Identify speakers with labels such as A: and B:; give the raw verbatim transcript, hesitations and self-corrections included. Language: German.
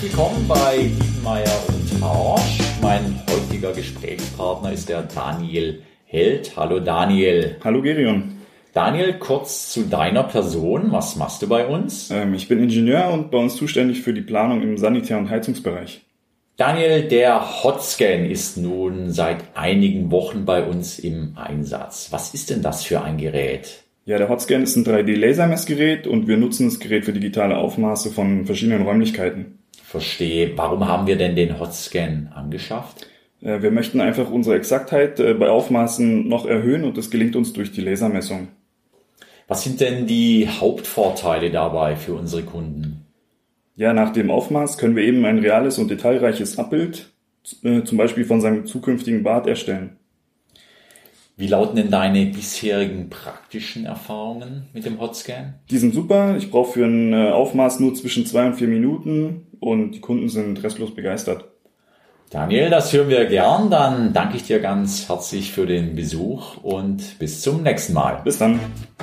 A: willkommen bei Wiedenmeier und Harsch. Mein heutiger Gesprächspartner ist der Daniel Held. Hallo Daniel.
B: Hallo Gerion.
A: Daniel, kurz zu deiner Person. Was machst du bei uns?
B: Ähm, ich bin Ingenieur und bei uns zuständig für die Planung im Sanitär- und Heizungsbereich.
A: Daniel, der Hotscan ist nun seit einigen Wochen bei uns im Einsatz. Was ist denn das für ein Gerät?
B: Ja, der Hotscan ist ein drei D-Lasermessgerät und wir nutzen das Gerät für digitale Aufmaße von verschiedenen Räumlichkeiten.
A: Verstehe. Warum haben wir denn den Hotscan angeschafft?
B: Äh, wir möchten einfach unsere Exaktheit äh, bei Aufmaßen noch erhöhen und das gelingt uns durch die Lasermessung.
A: Was sind denn die Hauptvorteile dabei für unsere Kunden?
B: Ja, nach dem Aufmaß können wir eben ein reales und detailreiches Abbild, äh, zum Beispiel von seinem zukünftigen Bad, erstellen.
A: Wie lauten denn deine bisherigen praktischen Erfahrungen mit dem Hotscan?
B: Die sind super. Ich brauche für ein äh, Aufmaß nur zwischen zwei und vier Minuten und die Kunden sind restlos begeistert.
A: Daniel, das hören wir gern. Dann danke ich dir ganz herzlich für den Besuch und bis zum nächsten Mal.
B: Bis dann.